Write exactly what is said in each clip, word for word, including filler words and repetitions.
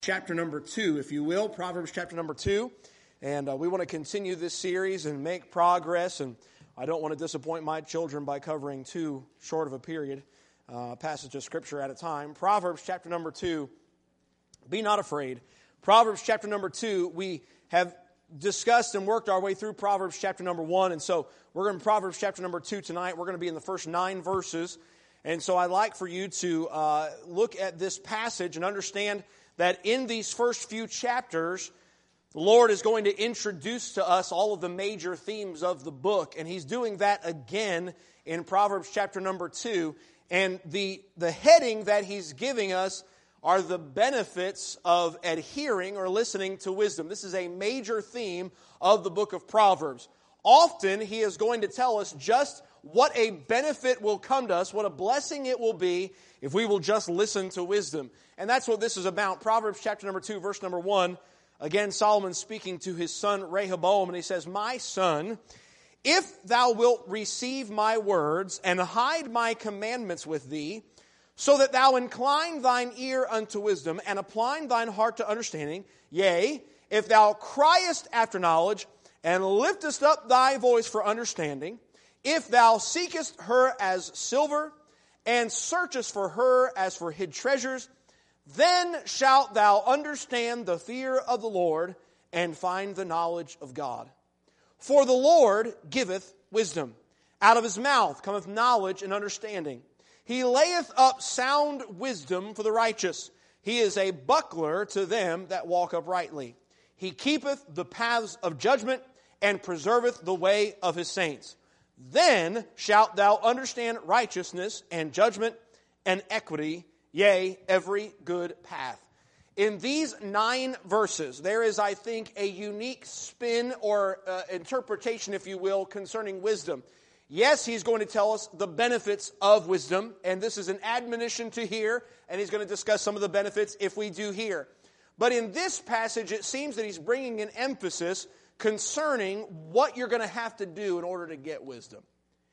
Chapter number two, if you will, Proverbs chapter number two. And uh, we want to continue this series and make progress. And I don't want to disappoint my children by covering too short of a period, uh, passage of Scripture at a time. Proverbs chapter number two, be not afraid. Proverbs chapter number two, we have discussed and worked our way through Proverbs chapter number one. And so we're in Proverbs chapter number two tonight. We're going to be in the first nine verses. And so I'd like for you to uh, look at this passage and understand that in these first few chapters, the Lord is going to introduce to us all of the major themes of the book. And He's doing that again in Proverbs chapter number two. And the, the heading that He's giving us are the benefits of adhering or listening to wisdom. This is a major theme of the book of Proverbs. Often He is going to tell us just what a benefit will come to us, what a blessing it will be if we will just listen to wisdom. And that's what this is about. Proverbs chapter number two, verse number one. Again, Solomon speaking to his son Rehoboam, and he says, "My son, if thou wilt receive my words and hide my commandments with thee, so that thou incline thine ear unto wisdom and apply thine heart to understanding, yea, if thou criest after knowledge and liftest up thy voice for understanding, if thou seekest her as silver and searchest for her as for hid treasures, then shalt thou understand the fear of the Lord and find the knowledge of God. For the Lord giveth wisdom. Out of his mouth cometh knowledge and understanding. He layeth up sound wisdom for the righteous. He is a buckler to them that walk uprightly. He keepeth the paths of judgment and preserveth the way of his saints. Then shalt thou understand righteousness and judgment and equity, yea, every good path." In these nine verses, there is, I think, a unique spin or uh, interpretation, if you will, concerning wisdom. Yes, he's going to tell us the benefits of wisdom, and this is an admonition to hear, and he's going to discuss some of the benefits if we do hear. But in this passage, it seems that he's bringing an emphasis concerning what you're going to have to do in order to get wisdom.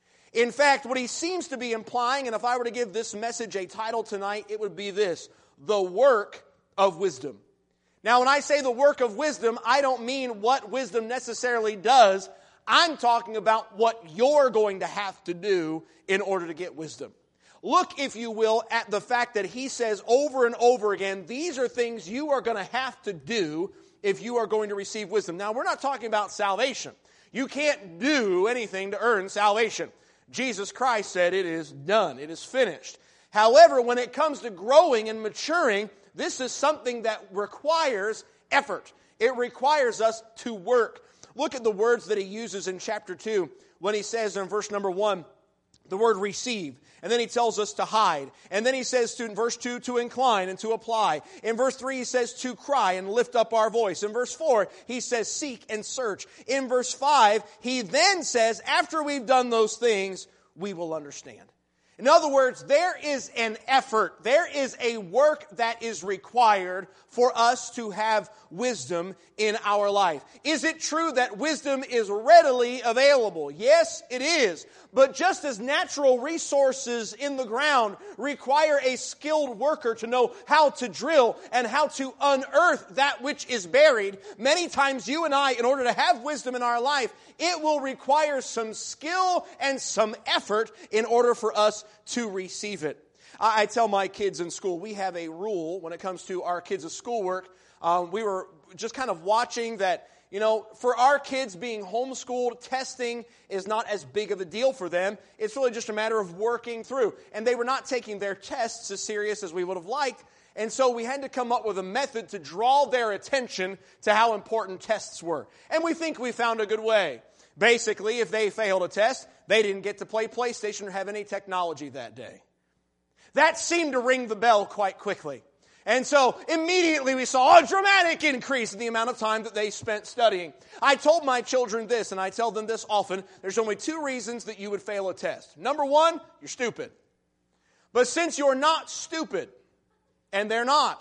In fact, what he seems to be implying, and if I were to give this message a title tonight, it would be this: the work of wisdom. Now, when I say the work of wisdom, I don't mean what wisdom necessarily does. I'm talking about what you're going to have to do in order to get wisdom. Look, if you will, at the fact that he says over and over again, these are things you are going to have to do if you are going to receive wisdom. Now, we're not talking about salvation. You can't do anything to earn salvation. Jesus Christ said it is done. It is finished. However, when it comes to growing and maturing, this is something that requires effort. It requires us to work. Look at the words that he uses in chapter two when he says in verse number one, the word receive. And then he tells us to hide. And then he says to, in verse two, to incline and to apply. In verse three, he says to cry and lift up our voice. In verse four, he says seek and search. In verse five, he then says, after we've done those things, we will understand. In other words, there is an effort, there is a work that is required for us to have wisdom in our life. Is it true that wisdom is readily available? Yes, it is. But just as natural resources in the ground require a skilled worker to know how to drill and how to unearth that which is buried, many times you and I, in order to have wisdom in our life, it will require some skill and some effort in order for us to receive it. I tell my kids in school, we have a rule when it comes to our kids' schoolwork. Um, we were just kind of watching that, you know, for our kids being homeschooled, testing is not as big of a deal for them. It's really just a matter of working through. And they were not taking their tests as serious as we would have liked. And so we had to come up with a method to draw their attention to how important tests were. And we think we found a good way. Basically, if they failed a test, they didn't get to play PlayStation or have any technology that day. That seemed to ring the bell quite quickly. And so immediately we saw a dramatic increase in the amount of time that they spent studying. I told my children this, and I tell them this often: there's only two reasons that you would fail a test. Number one, you're stupid. But since you're not stupid, and they're not,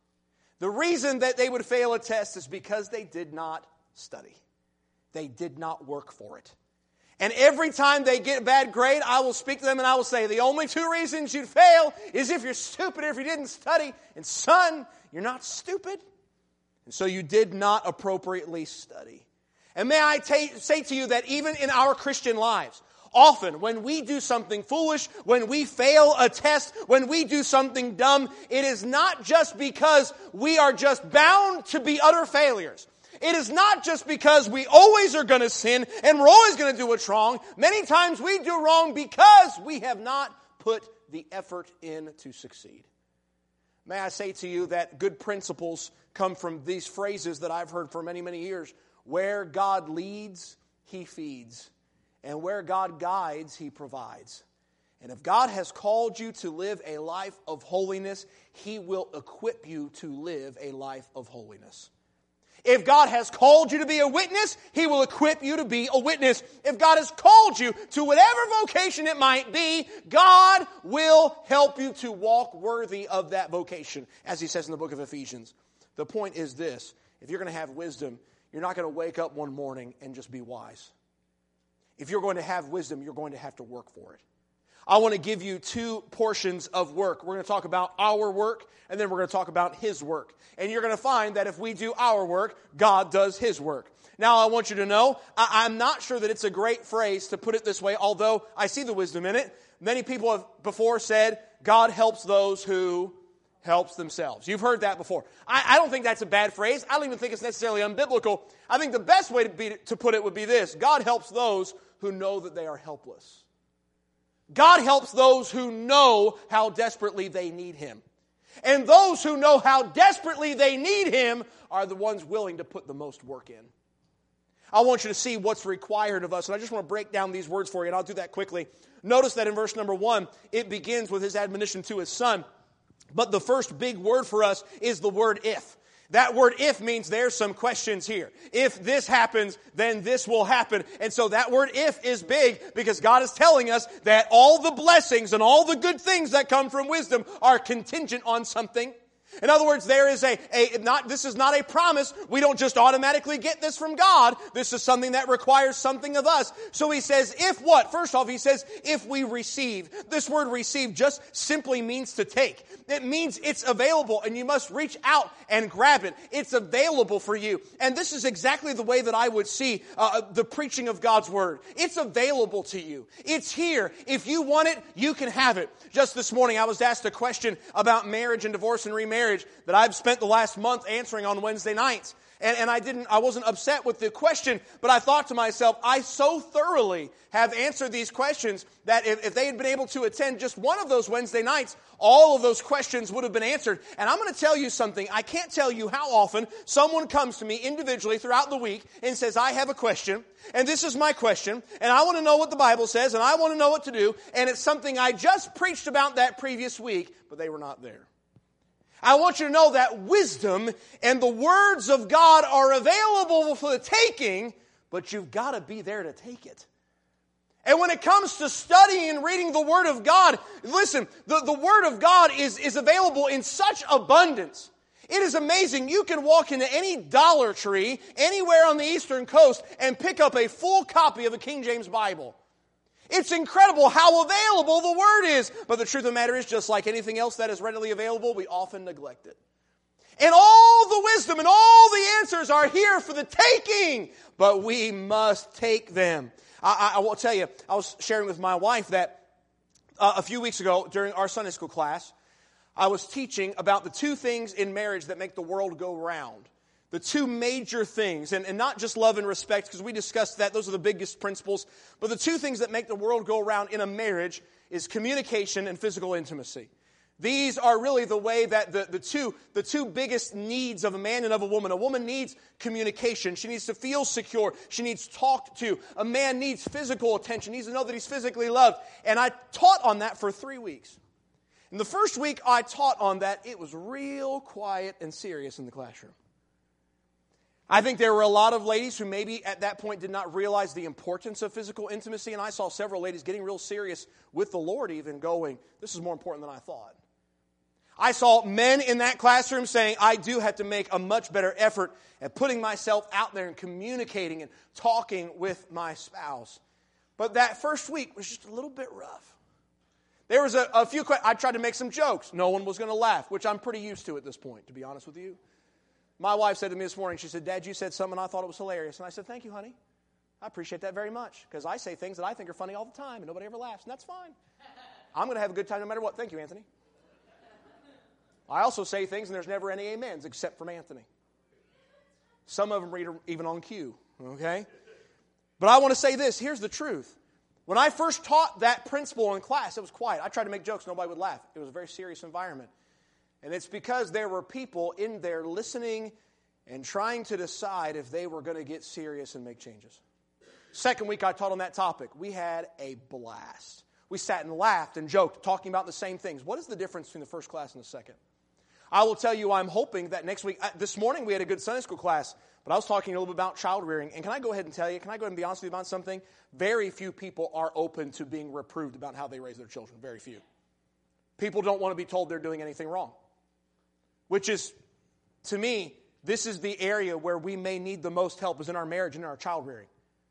the reason that they would fail a test is because they did not study. They did not work for it. And every time they get a bad grade, I will speak to them and I will say, the only two reasons you'd fail is if you're stupid or if you didn't study. And son, you're not stupid. And so you did not appropriately study. And may I ta- say to you that even in our Christian lives, often when we do something foolish, when we fail a test, when we do something dumb, it is not just because we are just bound to be utter failures. It is not just because we always are going to sin and we're always going to do what's wrong. Many times we do wrong because we have not put the effort in to succeed. May I say to you that good principles come from these phrases that I've heard for many, many years. Where God leads, He feeds. And where God guides, He provides. And if God has called you to live a life of holiness, He will equip you to live a life of holiness. If God has called you to be a witness, He will equip you to be a witness. If God has called you to whatever vocation it might be, God will help you to walk worthy of that vocation, as He says in the book of Ephesians. The point is this: if you're going to have wisdom, you're not going to wake up one morning and just be wise. If you're going to have wisdom, you're going to have to work for it. I want to give you two portions of work. We're going to talk about our work, and then we're going to talk about His work. And you're going to find that if we do our work, God does His work. Now, I want you to know, I- I'm not sure that it's a great phrase to put it this way, although I see the wisdom in it. Many people have before said, God helps those who helps themselves. You've heard that before. I, I don't think that's a bad phrase. I don't even think it's necessarily unbiblical. I think the best way to, be, to put it would be this: God helps those who know that they are helpless. God helps those who know how desperately they need Him. And those who know how desperately they need Him are the ones willing to put the most work in. I want you to see what's required of us, and I just want to break down these words for you, and I'll do that quickly. Notice that in verse number one, it begins with His admonition to His Son. But the first big word for us is the word if. That word if means there's some questions here. If this happens, then this will happen. And so that word if is big because God is telling us that all the blessings and all the good things that come from wisdom are contingent on something. In other words, there is a, a not this is not a promise. We don't just automatically get this from God. This is something that requires something of us. So He says, if what? First off, He says, if we receive. This word receive just simply means to take. It means it's available and you must reach out and grab it. It's available for you. And this is exactly the way that I would see uh, the preaching of God's Word. It's available to you. It's here. If you want it, you can have it. Just this morning, I was asked a question about marriage and divorce and remarriage that I've spent the last month answering on Wednesday nights. And, and I didn't, I wasn't upset with the question, but I thought to myself, I so thoroughly have answered these questions that if, if they had been able to attend just one of those Wednesday nights, all of those questions would have been answered. And I'm going to tell you something. I can't tell you how often someone comes to me individually throughout the week and says, I have a question, and this is my question, and I want to know what the Bible says, and I want to know what to do, and it's something I just preached about that previous week, but they were not there. I want you to know that wisdom and the words of God are available for the taking, but you've got to be there to take it. And when it comes to studying and reading the Word of God, listen, the, the Word of God is, is available in such abundance. It is amazing. You can walk into any Dollar Tree anywhere on the Eastern Coast and pick up a full copy of a King James Bible. It's incredible how available the Word is. But the truth of the matter is, just like anything else that is readily available, we often neglect it. And all the wisdom and all the answers are here for the taking, but we must take them. I, I, I will tell you, I was sharing with my wife that uh, a few weeks ago during our Sunday school class, I was teaching about the two things in marriage that make the world go round. The two major things, and, and not just love and respect, because we discussed that, those are the biggest principles, but the two things that make the world go round in a marriage is communication and physical intimacy. These are really the way that the, the two the two biggest needs of a man and of a woman. A woman needs communication. She needs to feel secure. She needs talked to. A man needs physical attention. He needs to know that he's physically loved. And I taught on that for three weeks. And the first week I taught on that, it was real quiet and serious in the classroom. I think there were a lot of ladies who maybe at that point did not realize the importance of physical intimacy, and I saw several ladies getting real serious with the Lord even going, this is more important than I thought. I saw men in that classroom saying, I do have to make a much better effort at putting myself out there and communicating and talking with my spouse. But that first week was just a little bit rough. There was a, a few questions. I tried to make some jokes. No one was going to laugh, which I'm pretty used to at this point, to be honest with you. My wife said to me this morning, she said, Dad, you said something, I thought it was hilarious. And I said, thank you, honey. I appreciate that very much, because I say things that I think are funny all the time, and nobody ever laughs, and that's fine. I'm going to have a good time no matter what. Thank you, Anthony. I also say things, and there's never any amens except from Anthony. Some of them read even on cue, okay? But I want to say this. Here's the truth. When I first taught that principle in class, it was quiet. I tried to make jokes. Nobody would laugh. It was a very serious environment. And it's because there were people in there listening and trying to decide if they were going to get serious and make changes. Second week I taught on that topic. We had a blast. We sat and laughed and joked, talking about the same things. What is the difference between the first class and the second? I will tell you, I'm hoping that next week, uh, this morning we had a good Sunday school class, but I was talking a little bit about child rearing. And can I go ahead and tell you, can I go ahead and be honest with you about something? Very few people are open to being reproved about how they raise their children. Very few. People don't want to be told they're doing anything wrong. Which is, to me, this is the area where we may need the most help is in our marriage and in our child rearing.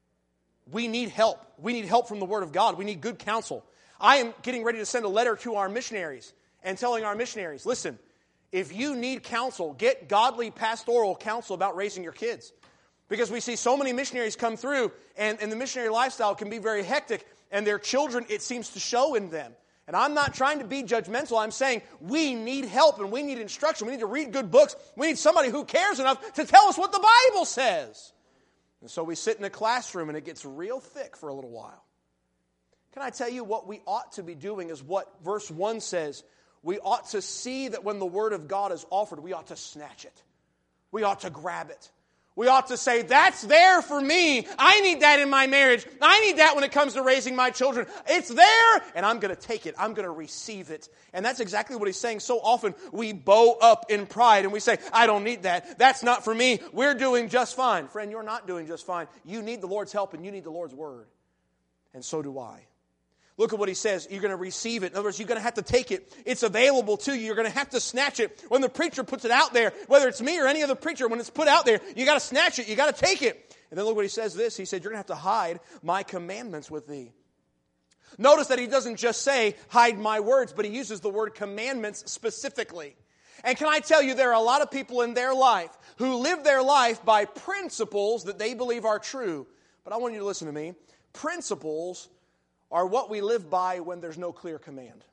We need help. We need help from the Word of God. We need good counsel. I am getting ready to send a letter to our missionaries and telling our missionaries, listen, if you need counsel, get godly pastoral counsel about raising your kids. Because we see so many missionaries come through, and, and the missionary lifestyle can be very hectic, and their children, it seems to show in them. And I'm not trying to be judgmental. I'm saying we need help, and we need instruction. We need to read good books. We need somebody who cares enough to tell us what the Bible says. And so we sit in a classroom, and it gets real thick for a little while. Can I tell you what we ought to be doing is what verse one says. We ought to see that when the Word of God is offered, we ought to snatch it. We ought to grab it. We ought to say, that's there for me. I need that in my marriage. I need that when it comes to raising my children. It's there, and I'm going to take it. I'm going to receive it. And that's exactly what he's saying. So often we bow up in pride, and we say, I don't need that. That's not for me. We're doing just fine. Friend, you're not doing just fine. You need the Lord's help, and you need the Lord's Word. And so do I. Look at what he says. You're going to receive it. In other words, you're going to have to take it. It's available to you. You're going to have to snatch it. When the preacher puts it out there, whether it's me or any other preacher, when it's put out there, you got to snatch it. You got to take it. And then look what he says this. He said, you're going to have to hide my commandments with thee. Notice that he doesn't just say, hide my words, but he uses the word commandments specifically. And can I tell you, there are a lot of people in their life who live their life by principles that they believe are true. But I want you to listen to me. Principles are what we live by when there's no clear command.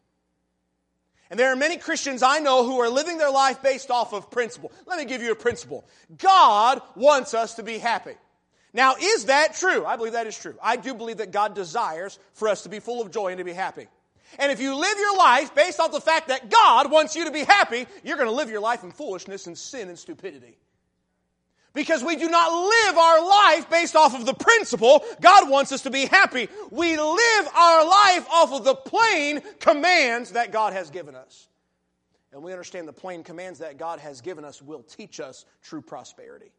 And there are many Christians I know who are living their life based off of principle. Let me give you a principle. God wants us to be happy. Now, is that true? I believe that is true. I do believe that God desires for us to be full of joy and to be happy. And if you live your life based off the fact that God wants you to be happy, you're going to live your life in foolishness and sin and stupidity. Because we do not live our life based off of the principle, God wants us to be happy. We live our life off of the plain commands that God has given us. And we understand the plain commands that God has given us will teach us true prosperity.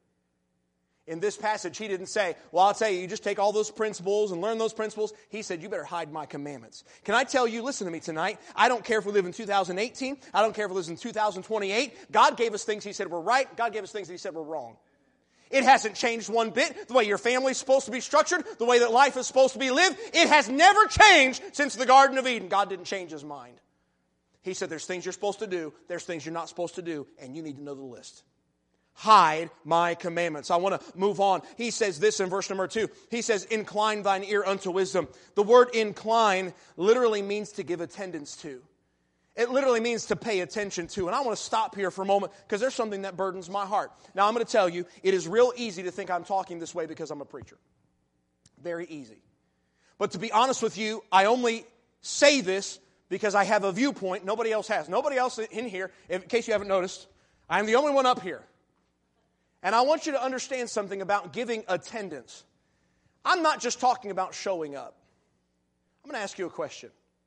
In this passage, he didn't say, well, I'll tell you, you just take all those principles and learn those principles. He said, you better hide my commandments. Can I tell you, listen to me tonight, I don't care if we live in two thousand eighteen, I don't care if we live in two thousand twenty-eight. God gave us things he said were right, God gave us things that he said were wrong. It hasn't changed one bit. The way your family's supposed to be structured, the way that life is supposed to be lived, it has never changed since the Garden of Eden. God didn't change his mind. He said there's things you're supposed to do, there's things you're not supposed to do, and you need to know the list. Hide my commandments. I want to move on. He says this in verse number two. He says, incline thine ear unto wisdom. The word incline literally means to give attendance to. It literally means to pay attention to. And I want to stop here for a moment because there's something that burdens my heart. Now, I'm going to tell you, it is real easy to think I'm talking this way because I'm a preacher. Very easy. But to be honest with you, I only say this because I have a viewpoint nobody else has. Nobody else in here, in case you haven't noticed, I'm the only one up here. And I want you to understand something about giving attendance. I'm not just talking about showing up. I'm going to ask you a question.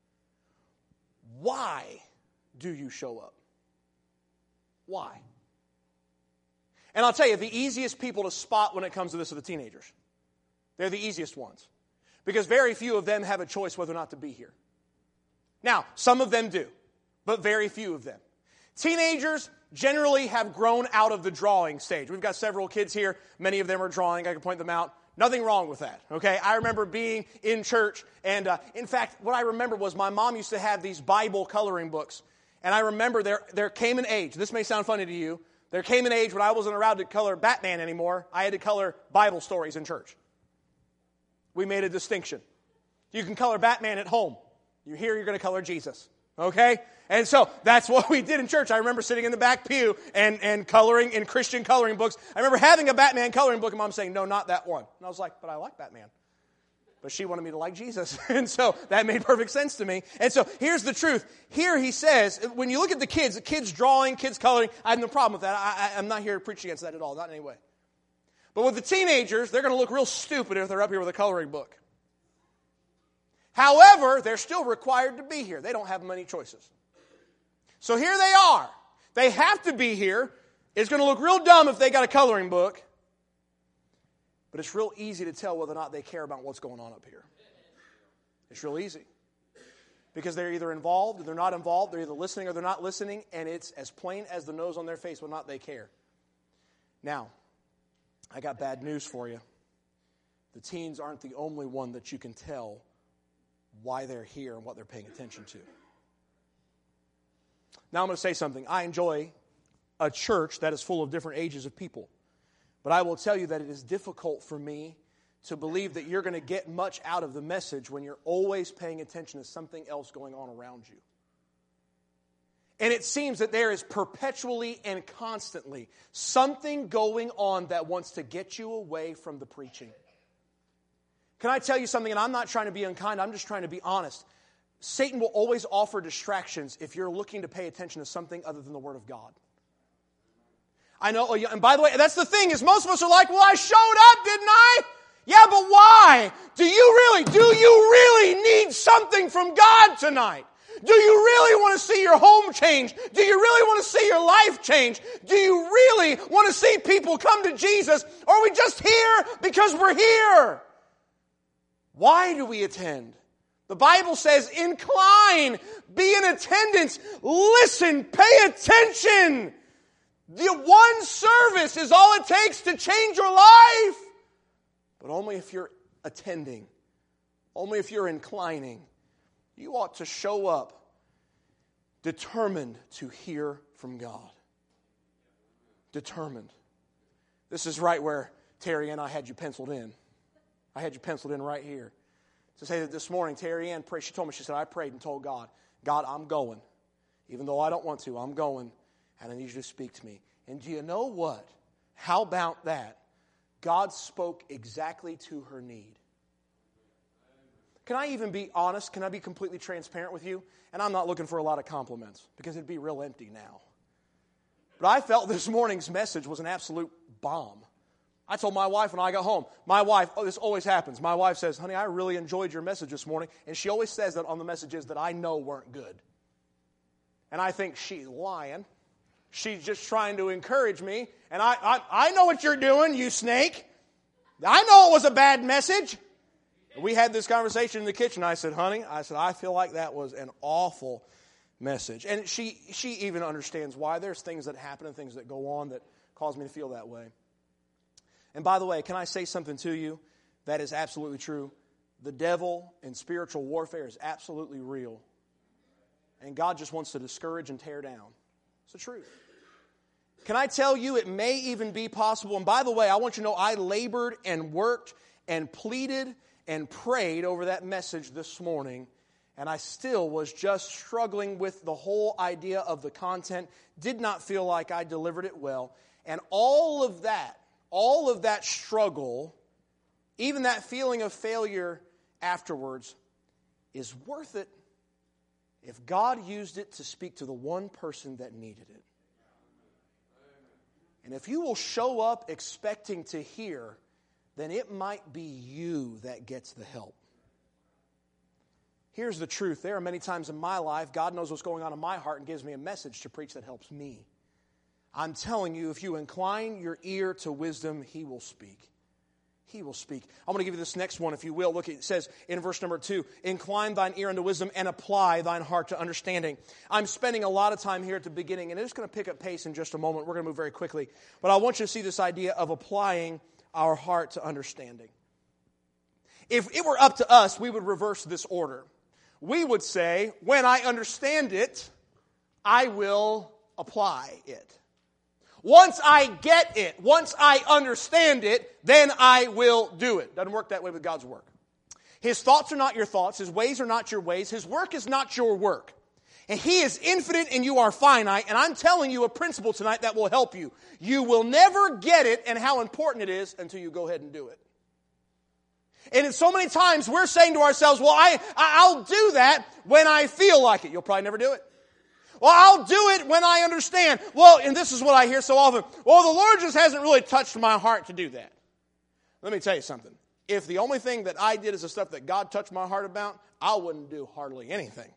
Why do you show up? Why? And I'll tell you, the easiest people to spot when it comes to this are the teenagers. They're the easiest ones. Because very few of them have a choice whether or not to be here. Now, some of them do, but very few of them. Teenagers generally have grown out of the drawing stage. We've got several kids here. Many of them are drawing. I can point them out. Nothing wrong with that, okay? I remember being in church, and uh, in fact, what I remember was my mom used to have these Bible coloring books. And I remember there, there came an age, this may sound funny to you, there came an age when I wasn't allowed to color Batman anymore. I had to color Bible stories in church. We made a distinction. You can color Batman at home. You're here, you're going to color Jesus. Okay? And so that's what we did in church. I remember sitting in the back pew and, and coloring in Christian coloring books. I remember having a Batman coloring book and Mom saying, no, not that one. And I was like, but I like Batman. But she wanted me to like Jesus. And so that made perfect sense to me. And so here's the truth. Here he says, when you look at the kids, the kids drawing, kids coloring, I have no problem with that. I, I, I'm not here to preach against that at all, not in any way. But with the teenagers, they're going to look real stupid if they're up here with a coloring book. However, they're still required to be here. They don't have many choices. So here they are. They have to be here. It's going to look real dumb if they got a coloring book. But it's real easy to tell whether or not they care about what's going on up here. It's real easy. Because they're either involved or they're not involved. They're either listening or they're not listening. And it's as plain as the nose on their face whether or not they care. Now, I got bad news for you. The teens aren't the only one that you can tell why they're here and what they're paying attention to. Now I'm going to say something. I enjoy a church that is full of different ages of people. But I will tell you that it is difficult for me to believe that you're going to get much out of the message when you're always paying attention to something else going on around you. And it seems that there is perpetually and constantly something going on that wants to get you away from the preaching. Can I tell you something? And I'm not trying to be unkind. I'm just trying to be honest. Satan will always offer distractions if you're looking to pay attention to something other than the Word of God. I know, and by the way, that's the thing, is most of us are like, well, I showed up, didn't I? Yeah, but why? Do you really, do you really need something from God tonight? Do you really want to see your home change? Do you really want to see your life change? Do you really want to see people come to Jesus? Or are we just here because we're here? Why do we attend? The Bible says, incline, be in attendance, listen, pay attention. The one service is all it takes to change your life. But only if you're attending. Only if you're inclining. You ought to show up determined to hear from God. Determined. This is right where Terry and I had you penciled in. I had you penciled in right here. To say that this morning, Terry Ann prayed. She told me, she said, I prayed and told God, God, I'm going. Even though I don't want to, I'm going. And I need you to speak to me. And do you know what? How about that? God spoke exactly to her need. Can I even be honest? Can I be completely transparent with you? And I'm not looking for a lot of compliments because it'd be real empty now. But I felt this morning's message was an absolute bomb. I told my wife when I got home, my wife, oh, this always happens. My wife says, honey, I really enjoyed your message this morning. And she always says that on the messages that I know weren't good. And I think she's lying. She's just trying to encourage me. And I, I, I know what you're doing, you snake. I know it was a bad message. We had this conversation in the kitchen. I said, honey, I said, I feel like that was an awful message. And she, she even understands why. There's things that happen and things that go on that cause me to feel that way. And by the way, can I say something to you that is absolutely true? The devil and spiritual warfare is absolutely real. And God just wants to discourage and tear down. It's the truth. Can I tell you, it may even be possible, and by the way, I want you to know I labored and worked and pleaded and prayed over that message this morning, and I still was just struggling with the whole idea of the content, did not feel like I delivered it well, and all of that, all of that struggle, even that feeling of failure afterwards, is worth it if God used it to speak to the one person that needed it. And if you will show up expecting to hear, then it might be you that gets the help. Here's the truth. There are many times in my life, God knows what's going on in my heart and gives me a message to preach that helps me. I'm telling you, if you incline your ear to wisdom, He will speak. He will speak. I'm going to give you this next one, if you will. Look, it says in verse number two, incline thine ear unto wisdom and apply thine heart to understanding. I'm spending a lot of time here at the beginning, and it's going to pick up pace in just a moment. We're going to move very quickly. But I want you to see this idea of applying our heart to understanding. If it were up to us, we would reverse this order. We would say, when I understand it, I will apply it. Once I get it, once I understand it, then I will do it. Doesn't work that way with God's work. His thoughts are not your thoughts. His ways are not your ways. His work is not your work. And He is infinite and you are finite. And I'm telling you a principle tonight that will help you. You will never get it and how important it is until you go ahead and do it. And so many times we're saying to ourselves, well, I, I'll do that when I feel like it. You'll probably never do it. Well, I'll do it when I understand. Well, and this is what I hear so often. Well, the Lord just hasn't really touched my heart to do that. Let me tell you something. If the only thing that I did is the stuff that God touched my heart about, I wouldn't do hardly anything.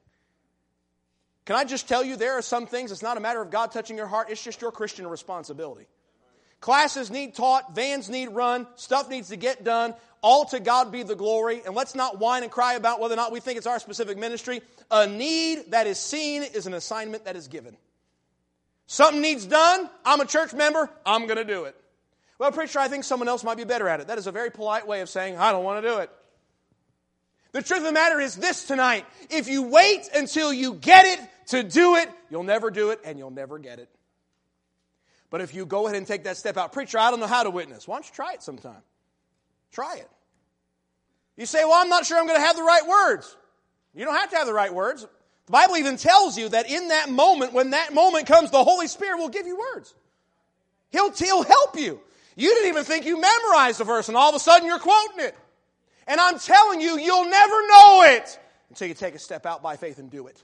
Can I just tell you, there are some things, it's not a matter of God touching your heart, it's just your Christian responsibility. Classes need taught, vans need run, stuff needs to get done. All to God be the glory. And let's not whine and cry about whether or not we think it's our specific ministry. A need that is seen is an assignment that is given. Something needs done, I'm a church member, I'm going to do it. Well, preacher, I think someone else might be better at it. That is a very polite way of saying, I don't want to do it. The truth of the matter is this tonight. If you wait until you get it to do it, you'll never do it and you'll never get it. But if you go ahead and take that step out, preacher, I don't know how to witness. Why don't you try it sometime? Try it. You say, well, I'm not sure I'm going to have the right words. You don't have to have the right words. The Bible even tells you that in that moment, when that moment comes, the Holy Spirit will give you words. He'll, he'll help you. You didn't even think you memorized the verse, and all of a sudden you're quoting it. And I'm telling you, you'll never know it until you take a step out by faith and do it.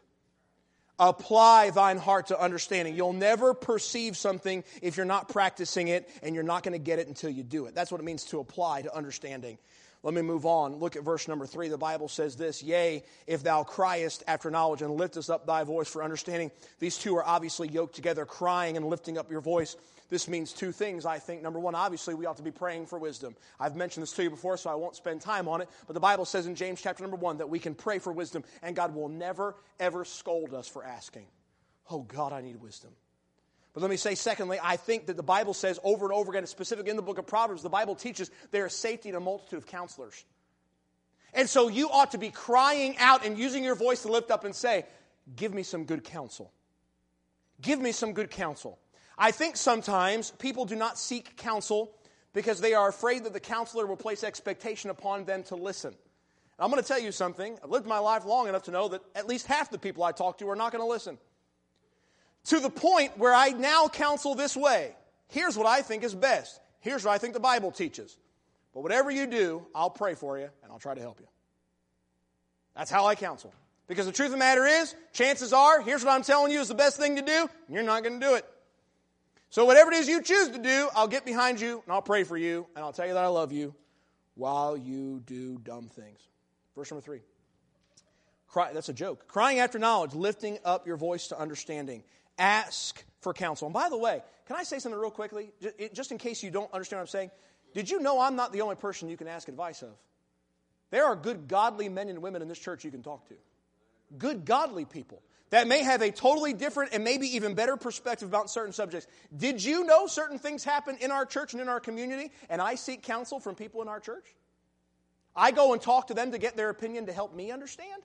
Apply thine heart to understanding. You'll never perceive something if you're not practicing it, and you're not going to get it until you do it. That's what it means to apply to understanding. Let me move on. Look at verse number three. The Bible says this, yea, if thou criest after knowledge and liftest up thy voice for understanding. These two are obviously yoked together, crying and lifting up your voice. This means two things, I think. Number one, obviously, we ought to be praying for wisdom. I've mentioned this to you before, so I won't spend time on it. But the Bible says in James chapter number one that we can pray for wisdom, and God will never, ever scold us for asking. Oh, God, I need wisdom. But let me say, secondly, I think that the Bible says over and over again, specifically in the book of Proverbs, the Bible teaches there is safety in a multitude of counselors. And so you ought to be crying out and using your voice to lift up and say, give me some good counsel. Give me some good counsel. I think sometimes people do not seek counsel because they are afraid that the counselor will place expectation upon them to listen. And I'm going to tell you something. I've lived my life long enough to know that at least half the people I talk to are not going to listen. To the point where I now counsel this way. Here's what I think is best. Here's what I think the Bible teaches. But whatever you do, I'll pray for you and I'll try to help you. That's how I counsel. Because the truth of the matter is, chances are, here's what I'm telling you is the best thing to do, and you're not going to do it. So whatever it is you choose to do, I'll get behind you and I'll pray for you and I'll tell you that I love you while you do dumb things. Verse number three. Cry, that's a joke. Crying after knowledge, lifting up your voice to understanding. Ask for counsel. And by the way, can I say something real quickly? Just in case you don't understand what I'm saying. Did you know I'm not the only person you can ask advice of? There are good, godly men and women in this church you can talk to. Good, godly people that may have a totally different and maybe even better perspective about certain subjects. Did you know certain things happen in our church and in our community, and I seek counsel from people in our church? I go and talk to them to get their opinion to help me understand.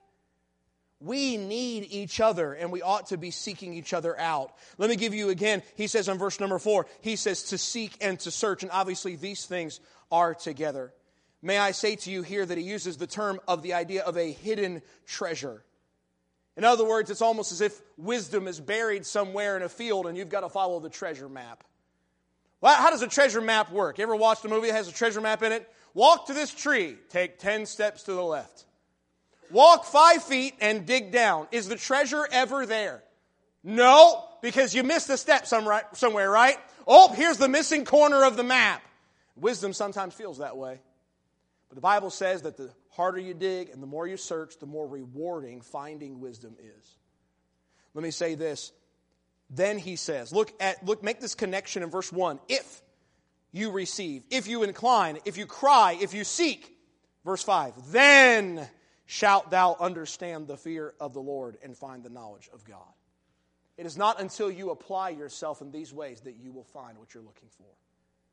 We need each other, and we ought to be seeking each other out. Let me give you again, he says on verse number four, he says to seek and to search, and obviously these things are together. May I say to you here that he uses the term of the idea of a hidden treasure. In other words, it's almost as if wisdom is buried somewhere in a field, and you've got to follow the treasure map. Well, how does a treasure map work? You ever watched a movie that has a treasure map in it? Walk to this tree, take ten steps to the left. Walk five feet and dig down. Is the treasure ever there? No, because you missed a step somewhere, right? Oh, here's the missing corner of the map. Wisdom sometimes feels that way. But the Bible says that the harder you dig and the more you search, the more rewarding finding wisdom is. Let me say this. Then he says, look at, look, make this connection in verse one. If you receive, if you incline, if you cry, if you seek. Verse five, then shalt thou understand the fear of the Lord and find the knowledge of God. It is not until you apply yourself in these ways that you will find what you're looking for.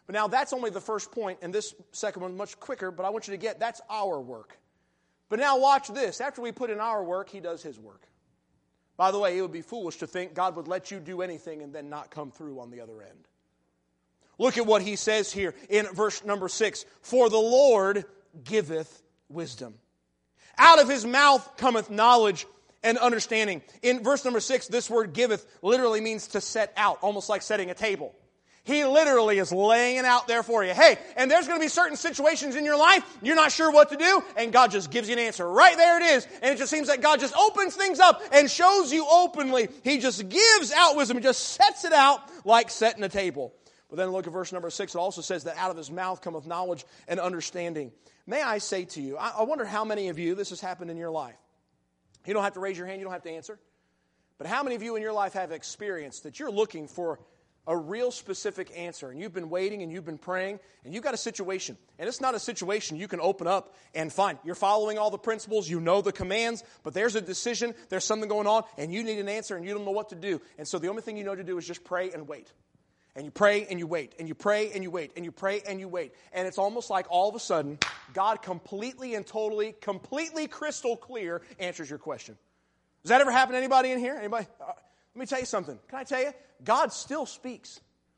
But now that's only the first point, and this second one much quicker, but I want you to get, that's our work. But now watch this. After we put in our work, he does his work. By the way, it would be foolish to think God would let you do anything and then not come through on the other end. Look at what he says here in verse number six. For the Lord giveth wisdom. Out of his mouth cometh knowledge and understanding. In verse number six, this word giveth literally means to set out, almost like setting a table. He literally is laying it out there for you. Hey, and there's going to be certain situations in your life, you're not sure what to do, and God just gives you an answer. Right there it is. And it just seems like God just opens things up and shows you openly. He just gives out wisdom. He just sets it out like setting a table. But then look at verse number six. It also says that out of his mouth cometh knowledge and understanding. May I say to you, I wonder how many of you this has happened in your life. You don't have to raise your hand. You don't have to answer. But how many of you in your life have experienced that you're looking for a real specific answer, and you've been waiting and you've been praying, and you've got a situation, and it's not a situation you can open up and find. You're following all the principles, you know the commands, but there's a decision, there's something going on, and you need an answer, and you don't know what to do. And so the only thing you know to do is just pray and wait. And you pray and you wait, and you pray and you wait, and you pray and you wait. And it's almost like all of a sudden, God completely and totally, completely crystal clear answers your question. Does that ever happen to anybody in here? Anybody? Uh, let me tell you something. Can I tell you? God still speaks.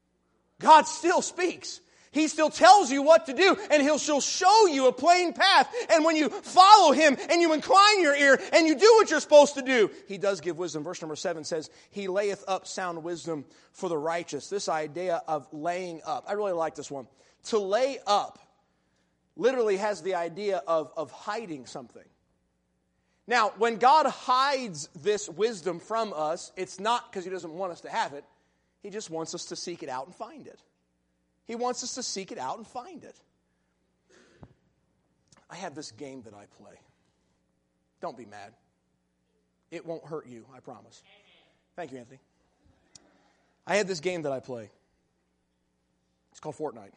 God still speaks. He still tells you what to do, and He'll still show you a plain path. And when you follow Him and you incline your ear and you do what you're supposed to do, He does give wisdom. Verse number seven says, He layeth up sound wisdom for the righteous. This idea of laying up. I really like this one. To lay up literally has the idea of, of hiding something. Now, when God hides this wisdom from us, it's not because He doesn't want us to have it. He just wants us to seek it out and find it. He wants us to seek it out and find it. I have this game that I play. Don't be mad. It won't hurt you, I promise. Thank you, Anthony. I had this game that I play. It's called Fortnite.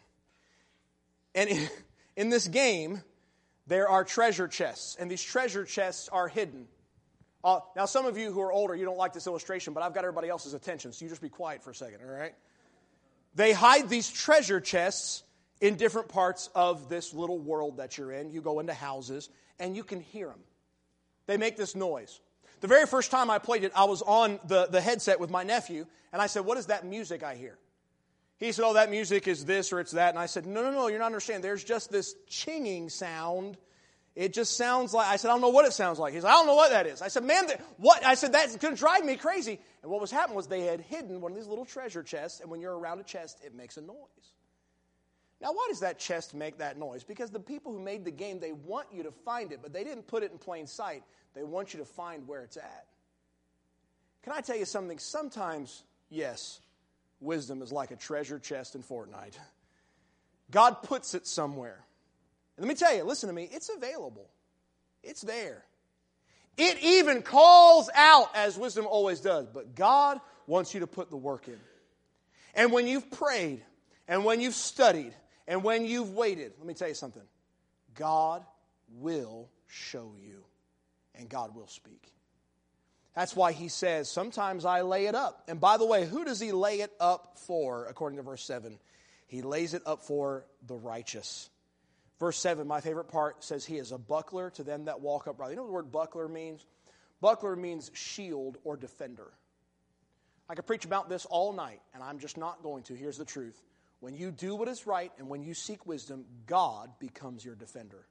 And in, in this game, there are treasure chests, and these treasure chests are hidden. Uh, now, some of you who are older, you don't like this illustration, but I've got everybody else's attention, so you just be quiet for a second, all right? They hide these treasure chests in different parts of this little world that you're in. You go into houses, and you can hear them. They make this noise. The very first time I played it, I was on the, the headset with my nephew, and I said, what is that music I hear? He said, oh, that music is this or it's that. And I said, no, no, no, you're not understanding. There's just this chinging sound. It just sounds like, I said, I don't know what it sounds like. He said, I don't know what that is. I said, man, what? I said, that's going to drive me crazy. And what was happening was they had hidden one of these little treasure chests, and when you're around a chest, it makes a noise. Now, why does that chest make that noise? Because the people who made the game, they want you to find it, but they didn't put it in plain sight. They want you to find where it's at. Can I tell you something? Sometimes, yes, wisdom is like a treasure chest in Fortnite. God puts it somewhere. And let me tell you, listen to me, it's available. It's there. It even calls out, as wisdom always does. But God wants you to put the work in. And when you've prayed, and when you've studied, and when you've waited, let me tell you something. God will show you, and God will speak. That's why He says, sometimes I lay it up. And by the way, who does He lay it up for, according to verse seven? He lays it up for the righteous. Verse seven, my favorite part, says He is a buckler to them that walk uprightly. You know what the word buckler means? Buckler means shield or defender. I could preach about this all night, and I'm just not going to. Here's the truth. When you do what is right and when you seek wisdom, God becomes your defender.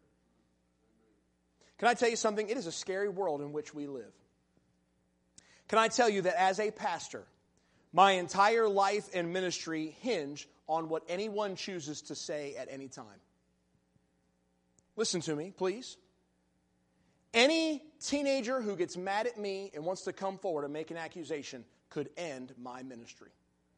Can I tell you something? It is a scary world in which we live. Can I tell you that as a pastor, my entire life and ministry hinge on what anyone chooses to say at any time? Listen to me, please. Any teenager who gets mad at me and wants to come forward and make an accusation could end my ministry.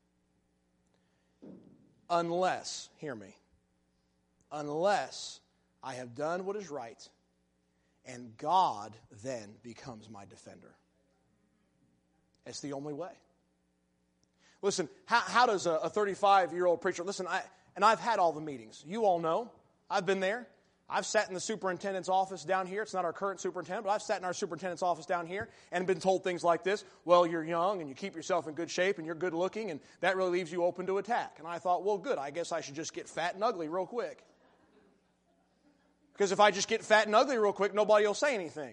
Unless, hear me, unless I have done what is right and God then becomes my defender. It's the only way. Listen, how, how does a thirty-five-year-old preacher, listen, I, and I've had all the meetings. You all know. I've been there. I've sat in the superintendent's office down here. It's not our current superintendent, but I've sat in our superintendent's office down here and been told things like this. Well, you're young and you keep yourself in good shape and you're good looking and that really leaves you open to attack. And I thought, well, good. I guess I should just get fat and ugly real quick. Because if I just get fat and ugly real quick, nobody will say anything.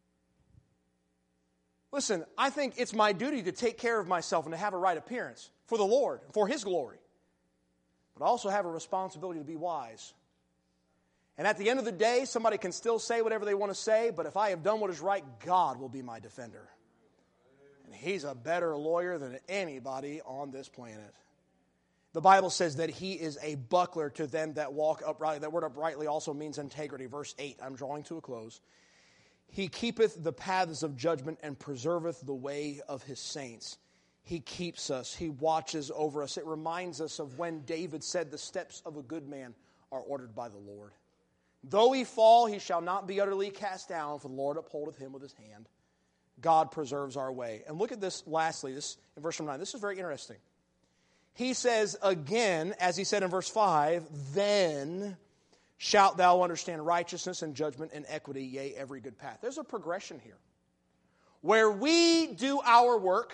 Listen, I think it's my duty to take care of myself and to have a right appearance for the Lord, for His glory. But I also have a responsibility to be wise. And at the end of the day, somebody can still say whatever they want to say, but if I have done what is right, God will be my defender. And He's a better lawyer than anybody on this planet. The Bible says that He is a buckler to them that walk uprightly. That word uprightly also means integrity. Verse eight, I'm drawing to a close. He keepeth the paths of judgment and preserveth the way of His saints. He keeps us. He watches over us. It reminds us of when David said, the steps of a good man are ordered by the Lord. Though he fall, he shall not be utterly cast down, for the Lord upholdeth him with His hand. God preserves our way. And look at this lastly, this in verse nine. This is very interesting. He says again, as he said in verse five, then shalt thou understand righteousness and judgment and equity, yea, every good path. There's a progression here. Where we do our work,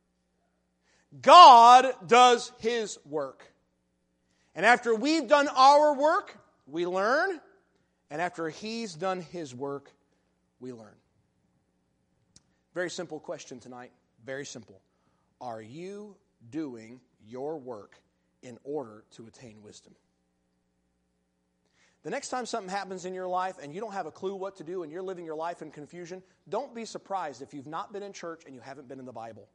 God does His work. And after we've done our work, we learn. And after He's done His work, we learn. Very simple question tonight. Very simple. Are you doing your work in order to attain wisdom? The next time something happens in your life and you don't have a clue what to do and you're living your life in confusion, don't be surprised if you've not been in church and you haven't been in the Bible.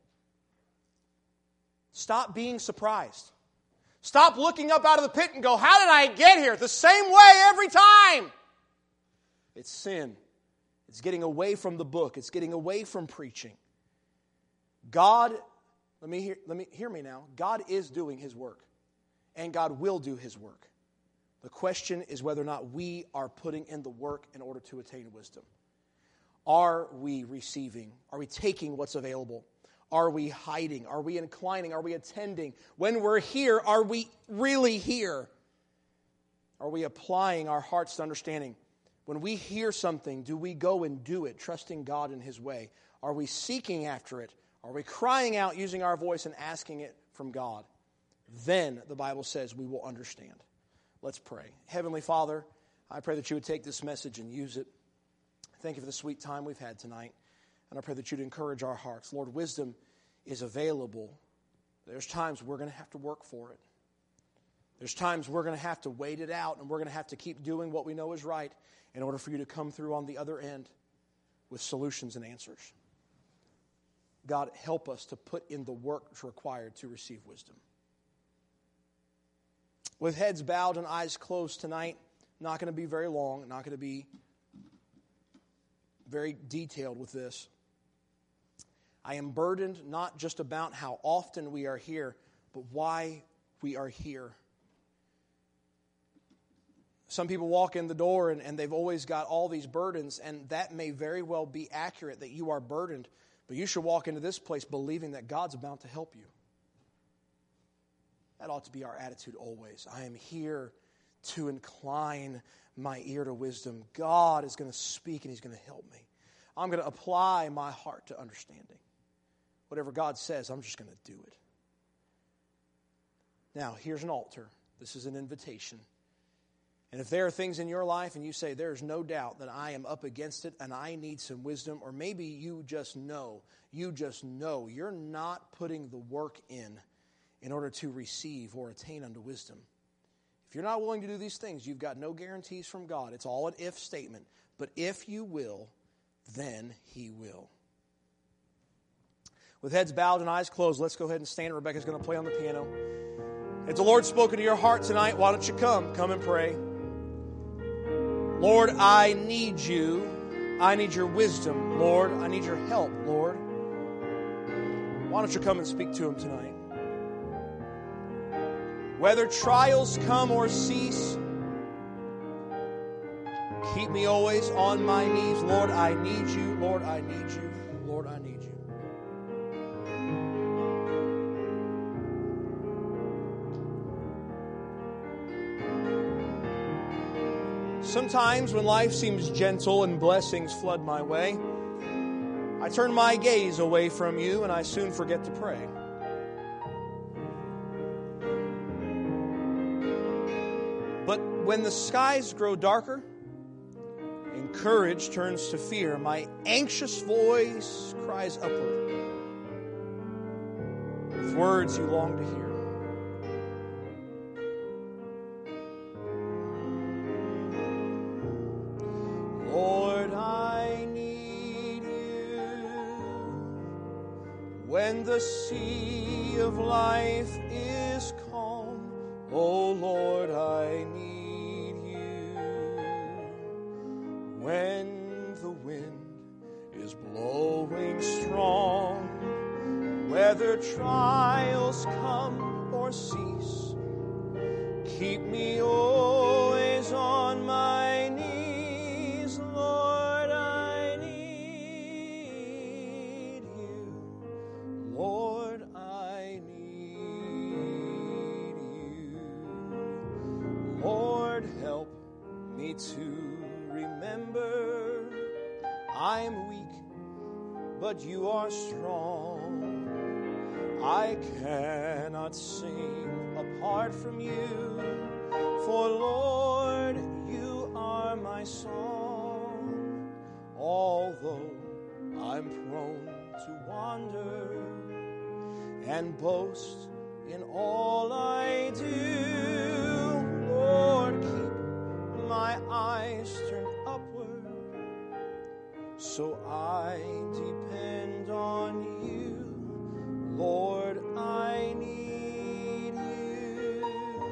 Stop being surprised. Stop looking up out of the pit and go, how did I get here? The same way every time. It's sin. It's getting away from the book. It's getting away from preaching. God, let me hear, let me hear me now. God is doing His work. And God will do His work. The question is whether or not we are putting in the work in order to attain wisdom. Are we receiving? Are we taking what's available? Are we hiding? Are we inclining? Are we attending? When we're here, are we really here? Are we applying our hearts to understanding? When we hear something, do we go and do it, trusting God in His way? Are we seeking after it? Are we crying out, using our voice and asking it from God? Then, the Bible says, we will understand. Let's pray. Heavenly Father, I pray that You would take this message and use it. Thank You for the sweet time we've had tonight. And I pray that You'd encourage our hearts. Lord, wisdom is available. There's times we're going to have to work for it. There's times we're going to have to wait it out and we're going to have to keep doing what we know is right in order for You to come through on the other end with solutions and answers. God, help us to put in the work required to receive wisdom. With heads bowed and eyes closed tonight, not going to be very long, not going to be very detailed with this. I am burdened not just about how often we are here, but why we are here. Some people walk in the door and, and they've always got all these burdens, and that may very well be accurate that you are burdened, but you should walk into this place believing that God's about to help you. That ought to be our attitude always. I am here to incline my ear to wisdom. God is going to speak and He's going to help me. I'm going to apply my heart to understanding. Whatever God says, I'm just going to do it. Now, here's an altar. This is an invitation. And if there are things in your life and you say, there's no doubt that I am up against it and I need some wisdom, or maybe you just know, you just know you're not putting the work in in order to receive or attain unto wisdom. If you're not willing to do these things, you've got no guarantees from God. It's all an if statement. But if you will, then He will. With heads bowed and eyes closed, let's go ahead and stand. Rebecca's going to play on the piano. If the Lord's spoken to your heart tonight, why don't you come? Come and pray. Lord, I need You. I need Your wisdom, Lord. I need Your help, Lord. Why don't you come and speak to Him tonight? Whether trials come or cease, keep me always on my knees. Lord, I need You. Lord, I need You. Lord, I need You. Sometimes when life seems gentle and blessings flood my way, I turn my gaze away from you and I soon forget to pray. But when the skies grow darker and courage turns to fear, my anxious voice cries upward with words you long to hear. Lord, I need you when the sea of life is calm. Oh Lord, I need you when the wind is blowing strong, whether trials come or cease. Keep me always on my knees. Lord, I need you. Lord, I need you. Lord, help me to remember I am weak, but you are strong. I cannot sing apart from you, for Lord, you are my song. Although I'm prone to wander and boast in all I do, Lord, keep my eyes turned upward so I depend on you. Lord, I need you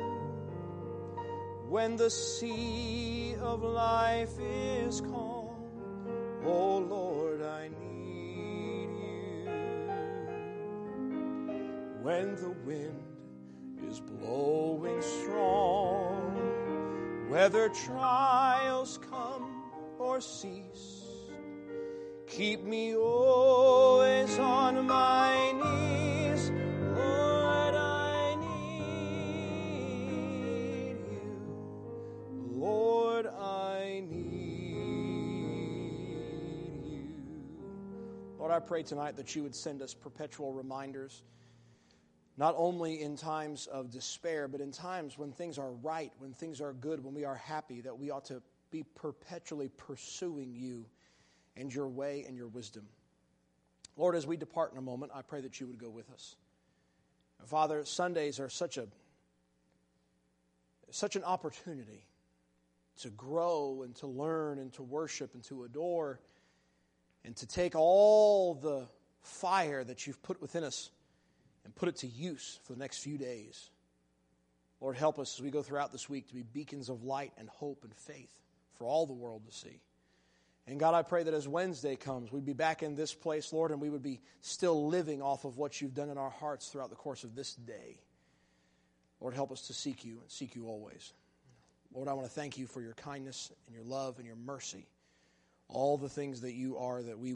when the sea of life is calm. Oh Lord, I need you when the wind is blowing strong, whether trials come or cease. Keep me always on my knees. Lord, I need you. Lord, I need you. Lord, I pray tonight that you would send us perpetual reminders, not only in times of despair, but in times when things are right, when things are good, when we are happy, that we ought to be perpetually pursuing you and your way and your wisdom. Lord, as we depart in a moment, I pray that you would go with us. Father, Sundays are such a such an opportunity to grow and to learn and to worship and to adore and to take all the fire that you've put within us and put it to use for the next few days. Lord, help us as we go throughout this week to be beacons of light and hope and faith for all the world to see. And God, I pray that as Wednesday comes, we'd be back in this place, Lord, and we would be still living off of what you've done in our hearts throughout the course of this day. Lord, help us to seek you and seek you always. Lord, I want to thank you for your kindness and your love and your mercy, all the things that you are that we